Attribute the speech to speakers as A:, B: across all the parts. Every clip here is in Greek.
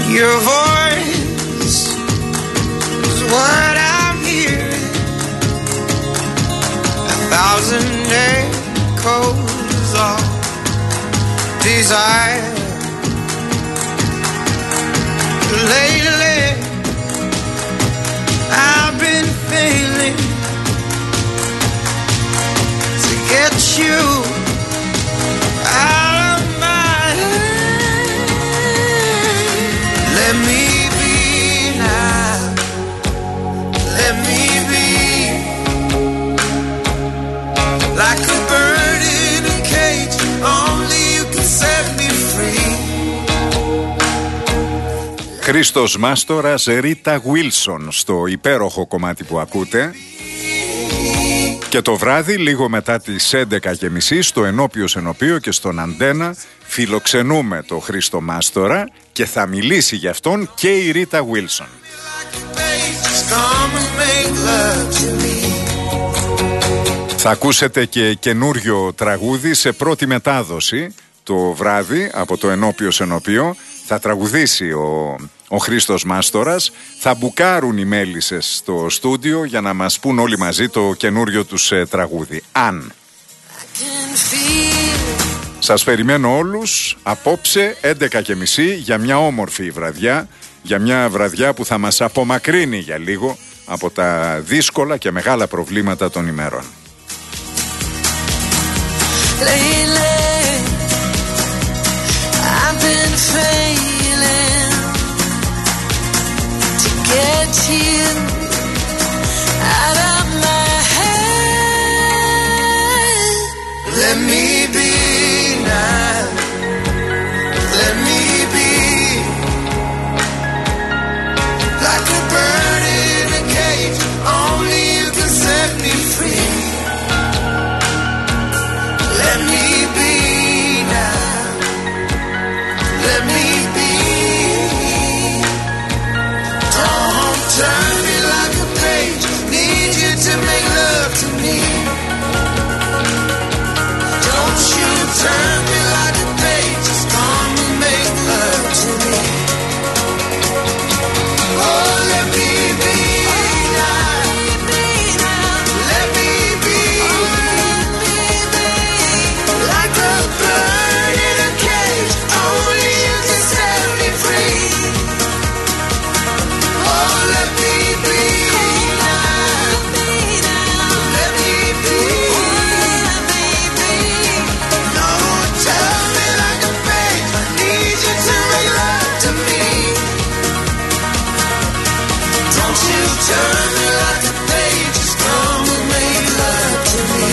A: Your voice is what I'm hearing. 1,000 echoes of desire. Lately I've been failing to get you out of my head. Let me be now. Let me be like a bird in a cage. Only you can set me free.
B: Χρήστος Μάστορας, Ρίτα Γουίλσον στο υπέροχο κομμάτι που ακούτε. Και το βράδυ, λίγο μετά τις 11:30, στο Ενώπιος Ενωπείο και στον Αντένα, φιλοξενούμε το Χρήστο Μάστορα και θα μιλήσει για αυτόν και η Ρίτα Γουίλσον. Θα ακούσετε και καινούριο τραγούδι σε πρώτη μετάδοση το βράδυ από το Ενώπιος Ενωπείο. Θα τραγουδήσει ο Χρήστος Μάστορας, θα μπουκάρουν οι μέλισσες στο στούντιο για να μας πούν όλοι μαζί το καινούριο τους τραγούδι. Αν. Σας περιμένω όλους απόψε 11:30 για μια όμορφη βραδιά, για μια βραδιά που θα μας απομακρύνει για λίγο από τα δύσκολα και μεγάλα προβλήματα των ημέρων.
A: Get you out of my head. Let me be now. Let me be like a bird in a cage. Only you can set me free. Let me be now. Let me be. Turn me like a page. Need you to make love to me. Don't you turn me like a page. Just come and make love to me. Oh, let me be now. Let me be like a bird in a cage. Only you can set me free. Let me be now. Let me be. No, tell me like a page. I need you to make love to me. Don't you turn me like a page. Just come and make love to me.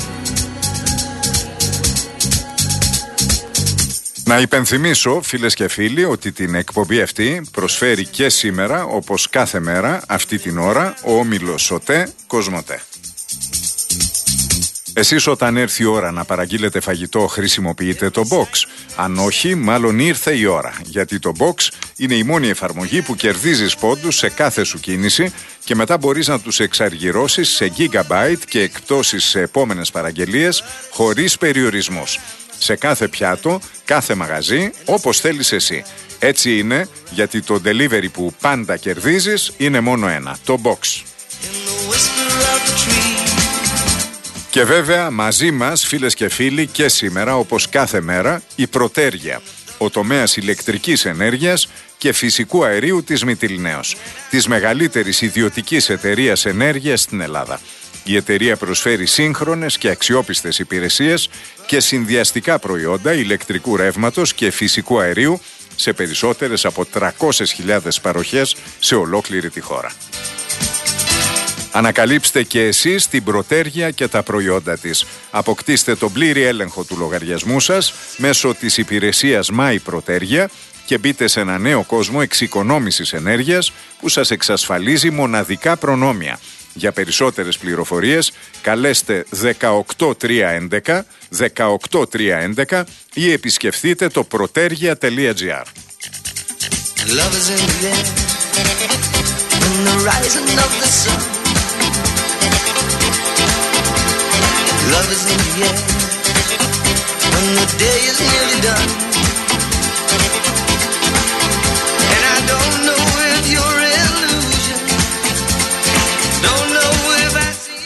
B: Να υπενθυμίσω, φίλες και φίλοι, ότι την εκπομπή αυτή προσφέρει και σήμερα, όπως κάθε μέρα, αυτή την ώρα, ο όμιλος ΟΤΕ Κοσμοτέ. Εσείς όταν έρθει η ώρα να παραγγείλετε φαγητό χρησιμοποιείτε το Box. Αν όχι, μάλλον ήρθε η ώρα, γιατί το Box είναι η μόνη εφαρμογή που κερδίζεις πόντους σε κάθε σου κίνηση και μετά μπορείς να τους εξαργυρώσεις σε gigabyte και εκπτώσεις σε επόμενες παραγγελίες χωρίς περιορισμούς. Σε κάθε πιάτο, κάθε μαγαζί, όπως θέλεις εσύ. Έτσι είναι, γιατί το delivery που πάντα κερδίζεις είναι μόνο ένα, το Box. Και βέβαια μαζί μας, φίλες και φίλοι, και σήμερα, όπως κάθε μέρα, η Πρωτέργεια, ο τομέας ηλεκτρικής ενέργειας και φυσικού αερίου της Μυτιληναίος, της μεγαλύτερης ιδιωτικής εταιρείας ενέργειας στην Ελλάδα. Η εταιρεία προσφέρει σύγχρονες και αξιόπιστες υπηρεσίες και συνδυαστικά προϊόντα ηλεκτρικού ρεύματος και φυσικού αερίου σε περισσότερες από 300.000 παροχές σε ολόκληρη τη χώρα. Ανακαλύψτε και εσείς την Πρωτέργεια και τα προϊόντα της. Αποκτήστε τον πλήρη έλεγχο του λογαριασμού σας μέσω της υπηρεσίας My Πρωτέργεια και μπείτε σε ένα νέο κόσμο εξοικονόμησης ενέργειας που σας εξασφαλίζει μοναδικά προνόμια. Για περισσότερες πληροφορίες καλέστε 18311 18311 ή επισκεφτείτε το protergia.gr.
A: Love is in the air when the day is nearly done, and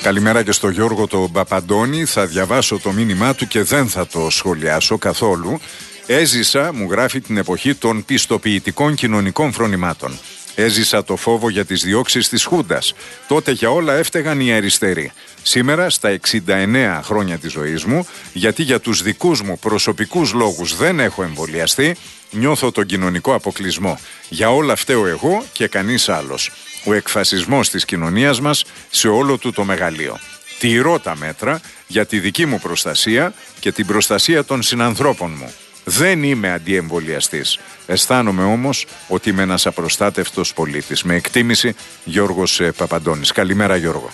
B: Καλημέρα και στο Γιώργο τον Παπαντώνη. Θα διαβάσω το μήνυμά του και δεν θα το σχολιάσω καθόλου. Έζησα, μου γράφει, την εποχή των πιστοποιητικών κοινωνικών φρονημάτων. Έζησα το φόβο για τις διώξεις της Χούντας. Τότε για όλα έφταιγαν οι αριστεροί. Σήμερα, στα 69 χρόνια της ζωής μου, γιατί για τους δικούς μου προσωπικούς λόγους δεν έχω εμβολιαστεί, νιώθω τον κοινωνικό αποκλεισμό. Για όλα φταίω εγώ και κανείς άλλος. Ο εκφασισμός της κοινωνίας μας σε όλο του το μεγαλείο. Τηρώ τα μέτρα για τη δική μου προστασία και την προστασία των συνανθρώπων μου. Δεν είμαι αντιεμβολιαστής. Αισθάνομαι όμως ότι είμαι ένας απροστάτευτος πολίτης. Με εκτίμηση, Γιώργος Παπαντώνης. Καλημέρα, Γιώργο.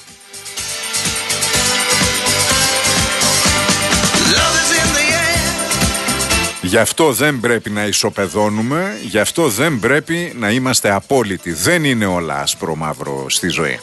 B: Γι' αυτό δεν πρέπει να ισοπεδώνουμε, γι' αυτό δεν πρέπει να είμαστε απόλυτοι. Δεν είναι όλα άσπρο μαύρο στη ζωή.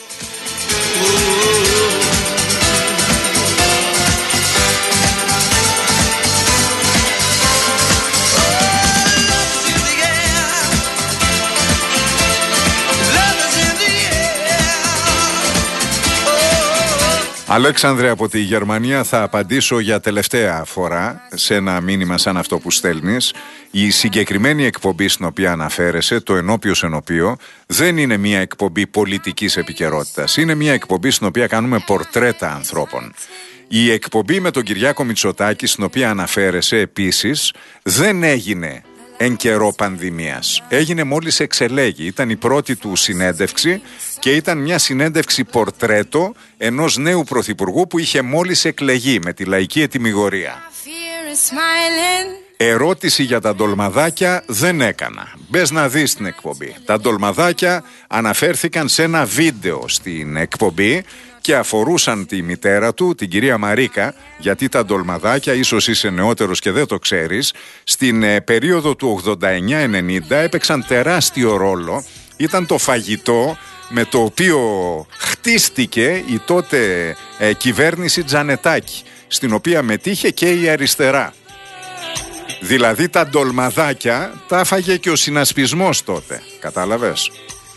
B: Αλέξανδρε, από τη Γερμανία θα απαντήσω για τελευταία φορά σε ένα μήνυμα σαν αυτό που στέλνεις. Η συγκεκριμένη εκπομπή στην οποία αναφέρεσαι, το Ενώπιος Ενωπείο, δεν είναι μια εκπομπή πολιτικής επικαιρότητας. Είναι μια εκπομπή στην οποία κάνουμε πορτρέτα ανθρώπων. Η εκπομπή με τον Κυριάκο Μητσοτάκη, στην οποία αναφέρεσαι επίσης, δεν έγινε εν καιρό πανδημίας. Έγινε μόλις εξελέγει. Ήταν η πρώτη του συνέντευξη και ήταν μια συνέντευξη πορτρέτο ενός νέου πρωθυπουργού που είχε μόλις εκλεγεί με τη λαϊκή ετυμηγορία. Ερώτηση για τα ντολμαδάκια δεν έκανα. Μπες να δεις την εκπομπή. Τα ντολμαδάκια αναφέρθηκαν σε ένα βίντεο στην εκπομπή και αφορούσαν τη μητέρα του, την κυρία Μαρίκα, γιατί τα ντολμαδάκια, ίσως είσαι νεότερος και δεν το ξέρεις, στην περίοδο του 89-90 έπαιξαν τεράστιο ρόλο. Ήταν το φαγητό με το οποίο χτίστηκε η τότε κυβέρνηση Τζανετάκη, στην οποία μετήχε και η αριστερά. Δηλαδή τα ντολμαδάκια τα έφαγε και ο συνασπισμός τότε. Κατάλαβες?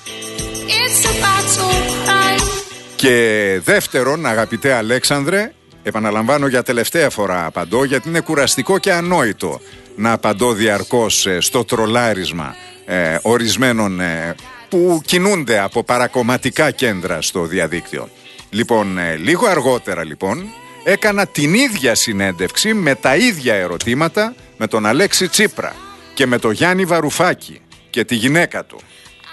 B: Και δεύτερον, αγαπητέ Αλέξανδρε, επαναλαμβάνω για τελευταία φορά απαντώ, γιατί είναι κουραστικό και ανόητο να απαντώ διαρκώς στο τρολάρισμα ορισμένων που κινούνται από παρακομματικά κέντρα στο διαδίκτυο. Λοιπόν, λίγο αργότερα λοιπόν έκανα την ίδια συνέντευξη με τα ίδια ερωτήματα με τον Αλέξη Τσίπρα και με τον Γιάννη Βαρουφάκη και τη γυναίκα του.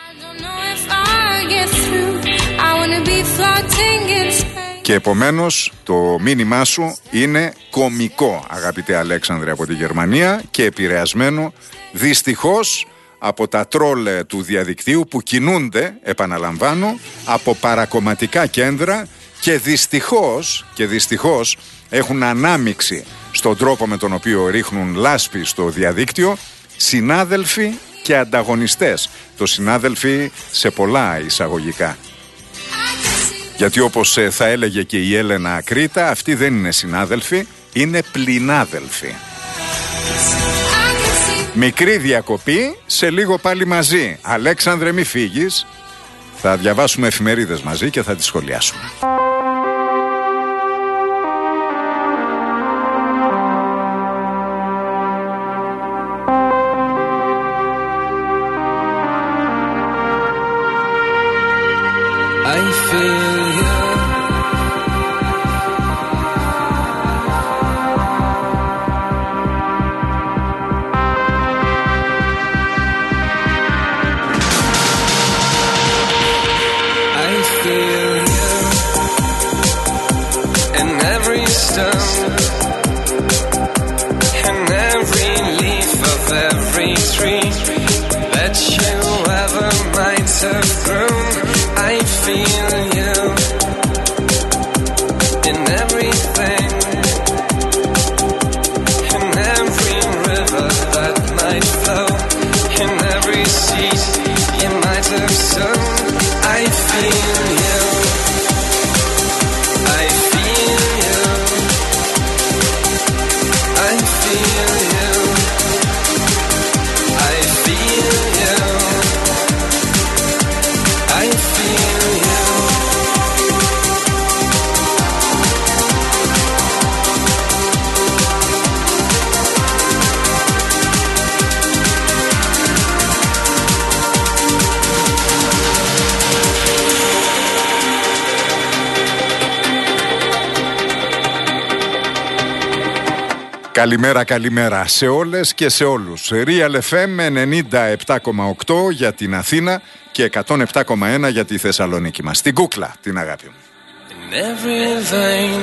B: Και επομένως το μήνυμά σου είναι κωμικό, αγαπητέ Αλέξανδρε, από τη Γερμανία, και επηρεασμένο δυστυχώς από τα τρόλ του διαδικτύου που κινούνται, επαναλαμβάνω, από παρακομματικά κέντρα και δυστυχώς έχουν ανάμειξη στον τρόπο με τον οποίο ρίχνουν λάσπη στο διαδίκτυο συνάδελφοι και ανταγωνιστές. Το συνάδελφοι σε πολλά εισαγωγικά. Γιατί όπως θα έλεγε και η Έλενα Ακρίτα, αυτοί δεν είναι συνάδελφοι, είναι πληνάδελφοι. Μικρή διακοπή, σε λίγο πάλι μαζί. Αλέξανδρε, μη φύγεις. Θα διαβάσουμε εφημερίδες μαζί και θα τις σχολιάσουμε. Καλημέρα, καλημέρα σε όλες και σε όλους. Real FM 97,8 για την Αθήνα και 107,1 για τη Θεσσαλονίκη μας. Την κούκλα, την αγάπη μου.
A: In every vein,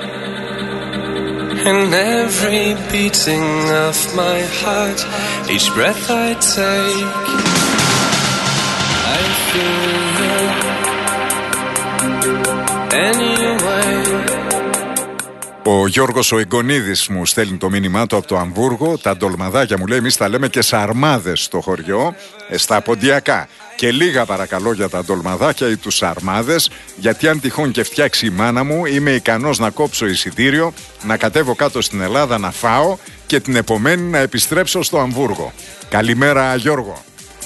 A: in every beating of my heart, each breath I take, I feel you anyway.
B: Ο Γιώργος ο Εγκονίδης μου στέλνει το μήνυμά του από το Αμβούργο. Τα ντολμαδάκια μου λέει, εμείς τα λέμε και σαρμάδες στο χωριό, στα ποντιακά. Και λίγα παρακαλώ για τα ντολμαδάκια ή τους σαρμάδες, γιατί αν τυχόν και φτιάξει η μάνα μου, είμαι ικανός να κόψω εισιτήριο, να κατέβω κάτω στην Ελλάδα να φάω και την επομένη να επιστρέψω στο Αμβούργο. Καλημέρα Γιώργο.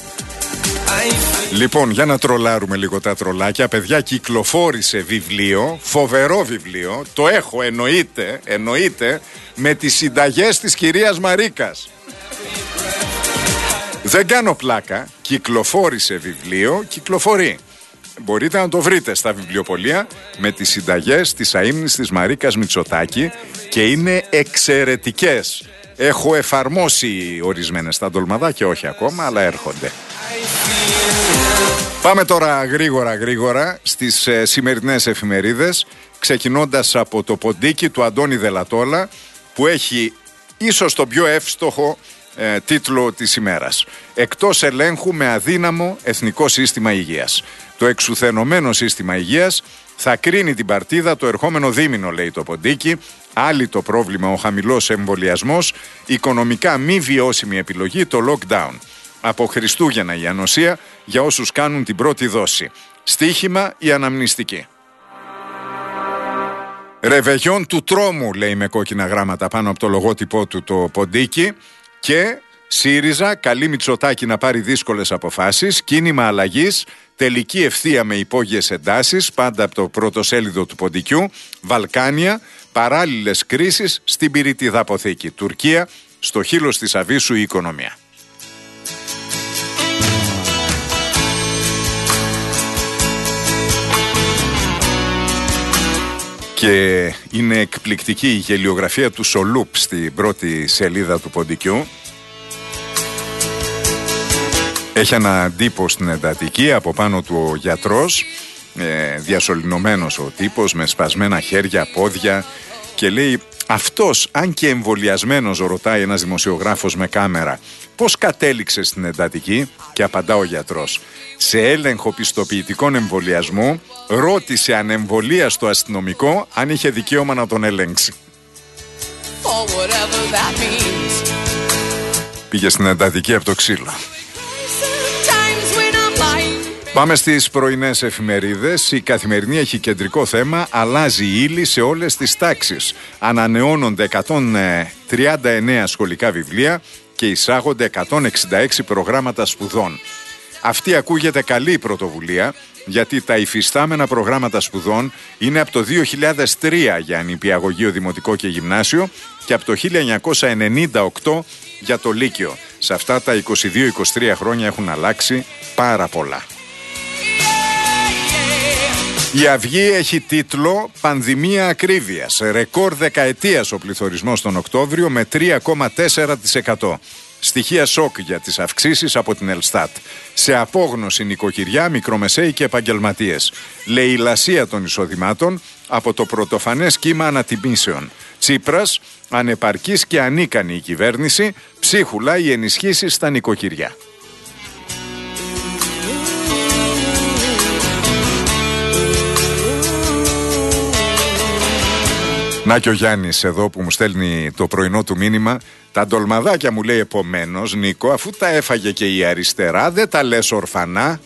B: Λοιπόν, για να τρολάρουμε λίγο τα τρολάκια. Παιδιά, κυκλοφόρησε βιβλίο, φοβερό βιβλίο. Το έχω, εννοείται, με τις συνταγές της κυρίας Μαρίκας. Δεν κάνω πλάκα. Κυκλοφόρησε βιβλίο, κυκλοφορεί. Μπορείτε να το βρείτε στα βιβλιοπωλεία με τις συνταγές της αείμνης της Μαρίκας Μητσοτάκη και είναι εξαιρετικές. Έχω εφαρμόσει ορισμένες στα ντολμαδάκια, όχι ακόμα, αλλά έρχονται. Πάμε τώρα γρήγορα στις σημερινές εφημερίδες, ξεκινώντας από το ποντίκι του Αντώνη Δελατόλα, που έχει ίσως το πιο εύστοχο τίτλο της ημέρας. Εκτός ελέγχου με αδύναμο εθνικό σύστημα υγείας. Το εξουθενωμένο σύστημα υγείας θα κρίνει την παρτίδα το ερχόμενο δίμηνο, λέει το ποντίκι. Άλλη το πρόβλημα ο χαμηλός εμβολιασμός, οικονομικά μη βιώσιμη επιλογή το lockdown. Από Χριστούγεννα η ανοσία για όσους κάνουν την πρώτη δόση. Στοίχημα η αναμνηστική. Ρεβεγιόν του τρόμου, λέει με κόκκινα γράμματα πάνω από το λογότυπό του το ποντίκι. Και ΣΥΡΙΖΑ καλεί Μητσοτάκη να πάρει δύσκολες αποφάσεις. Κίνημα αλλαγής, τελική ευθεία με υπόγειες εντάσεις, πάντα από το πρωτοσέλιδο του ποντικιού. Βαλκάνια, παράλληλες κρίσεις στην πυρητίδα αποθήκη. Τουρκία, στο χείλος της αβύσσου η οικονομία. Και είναι εκπληκτική η γελιογραφία του Σολούπ στην πρώτη σελίδα του ποντικιού. Έχει έναν τύπο στην εντατική, από πάνω του ο γιατρός, διασωληνωμένος ο τύπος, με σπασμένα χέρια, πόδια, και λέει, αυτός, αν και εμβολιασμένος, ρωτάει ένας δημοσιογράφος με κάμερα, πώς κατέληξε στην εντατική? Και απαντά ο γιατρός, σε έλεγχο πιστοποιητικών εμβολιασμού ρώτησε ανεμβολία στο αστυνομικό αν είχε δικαίωμα να τον ελέγξει. Πήγε στην εντατική από το ξύλο. Πάμε στις πρωινές εφημερίδες. Η Καθημερινή έχει κεντρικό θέμα, αλλάζει η ύλη σε όλες τις τάξεις. Ανανεώνονται 139 σχολικά βιβλία και εισάγονται 166 προγράμματα σπουδών. Αυτή ακούγεται καλή πρωτοβουλία, γιατί τα υφιστάμενα προγράμματα σπουδών είναι από το 2003 για νηπιαγωγείο, δημοτικό και γυμνάσιο και από το 1998 για το λύκειο. Σε αυτά τα 22-23 χρόνια έχουν αλλάξει πάρα πολλά. Η Αυγή έχει τίτλο «Πανδημία ακρίβειας». Ρεκόρ δεκαετίας ο πληθωρισμός τον Οκτώβριο με 3,4%. Στοιχεία σοκ για τις αυξήσεις από την Ελστάτ. Σε απόγνωση νοικοκυριά, μικρομεσαίοι και επαγγελματίες. Λαιλασία των εισοδημάτων από το πρωτοφανές κύμα ανατιμήσεων. Τσίπρας, ανεπαρκής και ανίκανη η κυβέρνηση, ψίχουλα οι ενισχύσεις στα νοικοκυριά. Να και ο Γιάννης εδώ που μου στέλνει το πρωινό του μήνυμα. Τα ντολμαδάκια, μου λέει, επομένως, Νίκο, αφού τα έφαγε και η αριστερά, δεν τα λες ορφανά?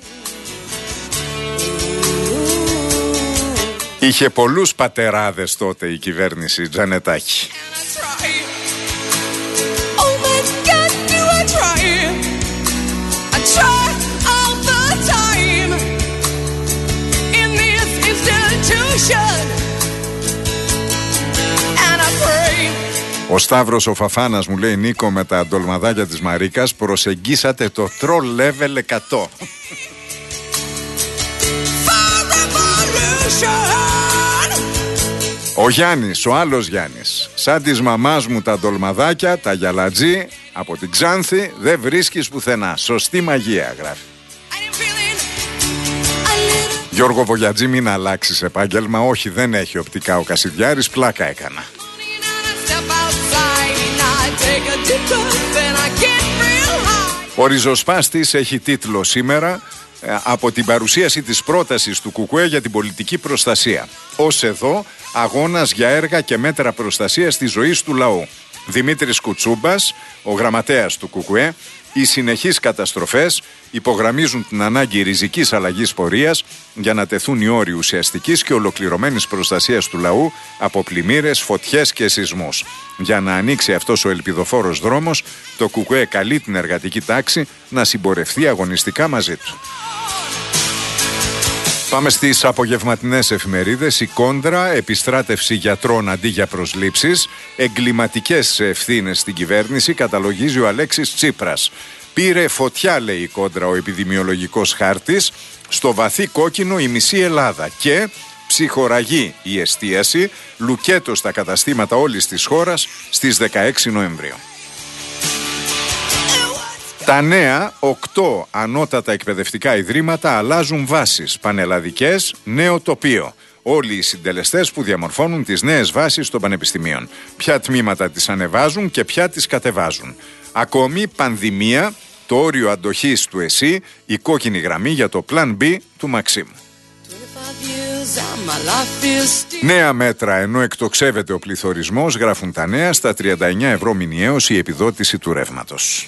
B: Είχε πολλούς πατεράδες τότε η κυβέρνηση Τζανετάκη. Ο Σταύρος ο Φαφάνας μου λέει, Νίκο, με τα ντολμαδάκια της Μαρίκας προσεγγίσατε το troll level 100. Ο Γιάννης, ο άλλος Γιάννης. Σαν της μαμάς μου τα ντολμαδάκια, τα γιαλατζή, από την Ξάνθη δεν βρίσκεις πουθενά. Σωστή μαγεία, γράφει. Γιώργο Βογιατζή, μην αλλάξεις επάγγελμα. Όχι, δεν έχει οπτικά ο Κασιδιάρης, πλάκα έκανα. Ο ριζοσπάστης έχει τίτλο σήμερα από την παρουσίαση της πρότασης του ΚΚΕ για την πολιτική προστασία. Ως εδώ, αγώνας για έργα και μέτρα προστασίας της ζωής του λαού. Δημήτρης Κουτσούμπας, ο γραμματέας του ΚΚΕ, οι συνεχείς καταστροφές υπογραμμίζουν την ανάγκη ριζικής αλλαγής πορείας για να τεθούν οι όροι ουσιαστικής και ολοκληρωμένης προστασίας του λαού από πλημμύρες, φωτιές και σεισμούς. Για να ανοίξει αυτός ο ελπιδοφόρος δρόμος, το ΚΚΕ καλεί την εργατική τάξη να συμπορευτεί αγωνιστικά μαζί του. Πάμε στις απογευματινές εφημερίδες. Η Κόντρα, επιστράτευση γιατρών αντί για προσλήψεις, εγκληματικές ευθύνες στην κυβέρνηση, καταλογίζει ο Αλέξης Τσίπρας. Πήρε φωτιά, λέει η Κόντρα, ο επιδημιολογικός χάρτης, στο βαθύ κόκκινο η μισή Ελλάδα και ψυχοραγεί η εστίαση, λουκέτο στα καταστήματα όλης της χώρας στις 16 Νοεμβρίου. Τα νέα 8 ανώτατα εκπαιδευτικά ιδρύματα αλλάζουν βάσεις, πανελλαδικές, νέο τοπίο. Όλοι οι συντελεστές που διαμορφώνουν τις νέες βάσεις των πανεπιστημίων. Ποια τμήματα τις ανεβάζουν και ποια τις κατεβάζουν. Ακόμη πανδημία, το όριο αντοχής του ΕΣΥ, η κόκκινη γραμμή για το Plan B του Μαξίμου. Νέα μέτρα ενώ εκτοξεύεται ο πληθωρισμός, γράφουν τα νέα, στα 39 ευρώ μηνιαίως η επιδότηση του ρεύματος.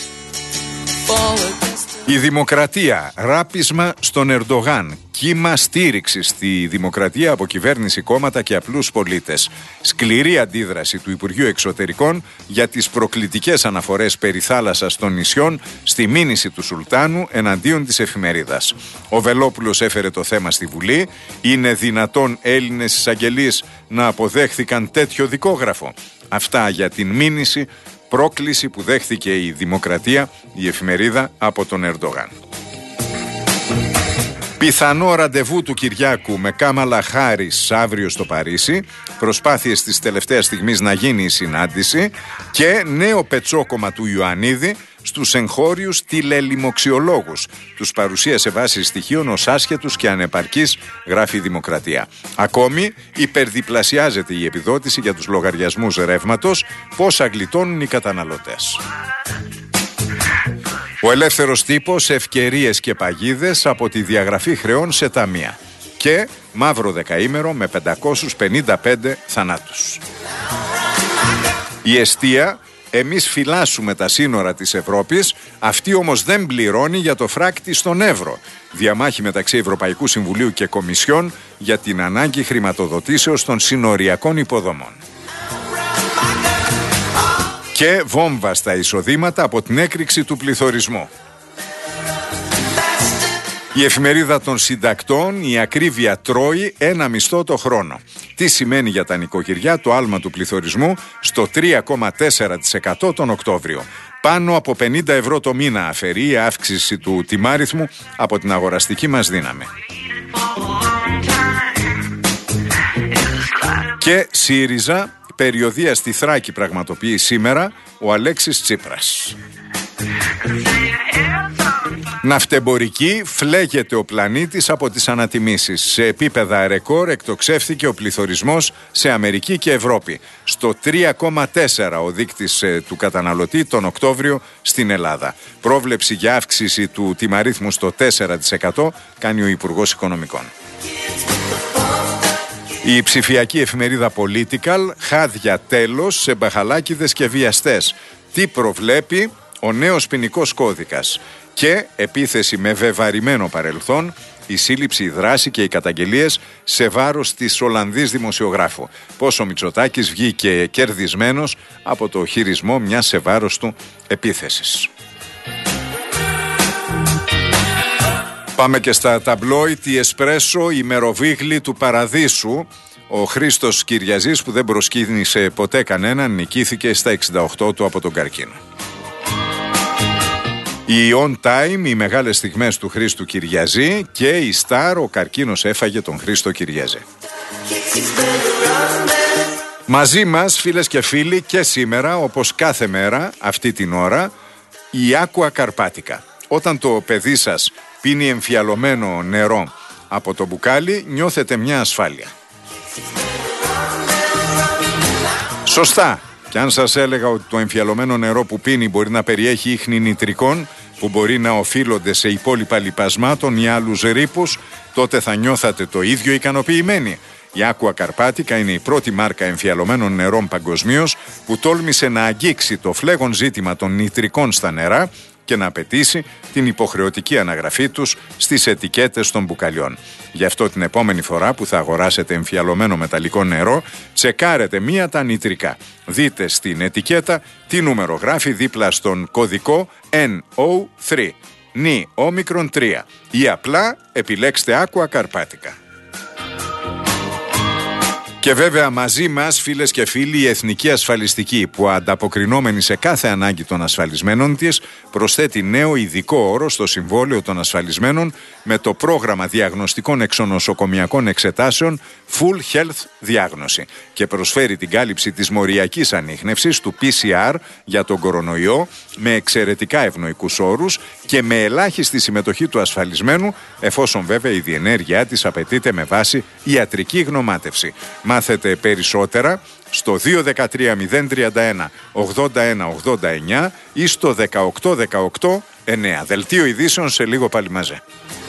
B: Η Δημοκρατία, ράπισμα στον Ερντογάν, κύμα στήριξη στη Δημοκρατία από κυβέρνηση, κόμματα και απλούς πολίτες. Σκληρή αντίδραση του Υπουργείου Εξωτερικών για τις προκλητικές αναφορές περί θάλασσας των νησιών στη μήνυση του Σουλτάνου εναντίον της εφημερίδας. Ο Βελόπουλος έφερε το θέμα στη Βουλή. Είναι δυνατόν Έλληνες εισαγγελείς να αποδέχθηκαν τέτοιο δικόγραφο? Αυτά για την μήνυση, πρόκληση που δέχθηκε η Δημοκρατία, η εφημερίδα, από τον Ερντογάν. Πιθανό ραντεβού του Κυριάκου με Κάμαλα Χάρις αύριο στο Παρίσι, προσπάθειες της τελευταίας στιγμής να γίνει η συνάντηση και νέο πετσόκομα του Ιωαννίδη στους εγχώριους τηλελιμοξιολόγους. Τους παρουσίασε βάσει στοιχείων ως άσχετους και ανεπαρκείς, γράφει η Δημοκρατία. Ακόμη υπερδιπλασιάζεται η επιδότηση για τους λογαριασμούς ρεύματος, πόσα γλιτώνουν οι καταναλωτές. Ο Ελεύθερος Τύπος, ευκαιρίες και παγίδες από τη διαγραφή χρεών σε ταμεία. Και μαύρο δεκαήμερο με 555 θανάτους. Η εστία, εμείς φυλάσσουμε τα σύνορα της Ευρώπης, αυτή όμως δεν πληρώνει για το φράκτη στον Εύρο. Διαμάχη μεταξύ Ευρωπαϊκού Συμβουλίου και Κομισιόν για την ανάγκη χρηματοδοτήσεως των συνοριακών υποδομών. Και βόμβα στα εισοδήματα από την έκρηξη του πληθωρισμού. Η εφημερίδα των συντακτών, η ακρίβεια τρώει ένα μισθό το χρόνο. Τι σημαίνει για τα νοικοκυριά το άλμα του πληθωρισμού στο 3,4% τον Οκτώβριο. Πάνω από 50 ευρώ το μήνα αφαιρεί η αύξηση του τιμάριθμου από την αγοραστική μας δύναμη. Και ΣΥΡΙΖΑ, περιοδεία στη Θράκη πραγματοποιεί σήμερα ο Αλέξης Τσίπρας. Ναυτεμπορική, φλέγεται ο πλανήτης από τις ανατιμήσεις. Σε επίπεδα ρεκόρ εκτοξεύθηκε ο πληθωρισμός σε Αμερική και Ευρώπη. Στο 3,4 ο δείκτης του καταναλωτή τον Οκτώβριο στην Ελλάδα. Πρόβλεψη για αύξηση του τιμαρίθμου στο 4% κάνει ο Υπουργός Οικονομικών. Η ψηφιακή εφημερίδα Political, χάδια τέλος σε μπαχαλάκηδες και βιαστές. Τι προβλέπει ο νέος ποινικός κώδικας? Και επίθεση με βεβαρημένο παρελθόν, η σύλληψη, η δράση και οι καταγγελίες σε βάρος της Ολλανδής δημοσιογράφου. Πώς ο Μητσοτάκης βγήκε κερδισμένος από το χειρισμό μιας σε βάρος του επίθεσης. Πάμε και στα ταμπλόιτ, η Εσπρέσο, η μεροβίγλη του Παραδείσου. Ο Χρήστος Κυριαζής, που δεν προσκύνησε ποτέ κανέναν, νικήθηκε στα 68 του από τον καρκίνο. Η On Time, οι μεγάλες στιγμές του Χρήστου Κυριαζή, και η Star, ο καρκίνος έφαγε τον Χρήστο Κυριαζή. Μαζί μας, φίλες και φίλοι, και σήμερα, όπως κάθε μέρα, αυτή την ώρα, η Aqua Carpatica. Όταν το παιδί σας πίνει εμφιαλωμένο νερό από το μπουκάλι, νιώθετε μια ασφάλεια. Σωστά. Και αν σας έλεγα ότι το εμφιαλωμένο νερό που πίνει μπορεί να περιέχει ίχνη νητρικών, που μπορεί να οφείλονται σε υπόλοιπα λιπασμάτων ή άλλους ρήπους, τότε θα νιώθατε το ίδιο ικανοποιημένοι. Η Aqua Carpatica είναι η πρώτη μάρκα εμφιαλωμένων νερών παγκοσμίως που τόλμησε να αγγίξει το φλέγον ζήτημα των νητρικών στα νερά και να απαιτήσει την υποχρεωτική αναγραφή τους στις ετικέτες των μπουκαλιών. Γι' αυτό την επόμενη φορά που θα αγοράσετε εμφιαλωμένο μεταλλικό νερό, τσεκάρετε μία τα νητρικά. Δείτε στην ετικέτα τι νούμερο γράφει δίπλα στον κωδικό NO3, νι όμικρον 3, ή απλά επιλέξτε Aqua Carpatica. Και βέβαια μαζί μας, φίλες και φίλοι, η Εθνική Ασφαλιστική, που ανταποκρινόμενη σε κάθε ανάγκη των ασφαλισμένων της, προσθέτει νέο ειδικό όρο στο συμβόλαιο των ασφαλισμένων με το πρόγραμμα διαγνωστικών εξονοσοκομιακών εξετάσεων Full Health Διάγνωση και προσφέρει την κάλυψη της μοριακής ανίχνευσης του PCR για τον κορονοϊό με εξαιρετικά ευνοϊκούς όρους και με ελάχιστη συμμετοχή του ασφαλισμένου, εφόσον βέβαια η διενέργειά της απαιτείται με βάση ιατρική γνωμάτευση. Μάθετε περισσότερα στο 213-031-81-89 ή στο 1818-9. Δελτίο ειδήσεων σε λίγο πάλι μαζέ.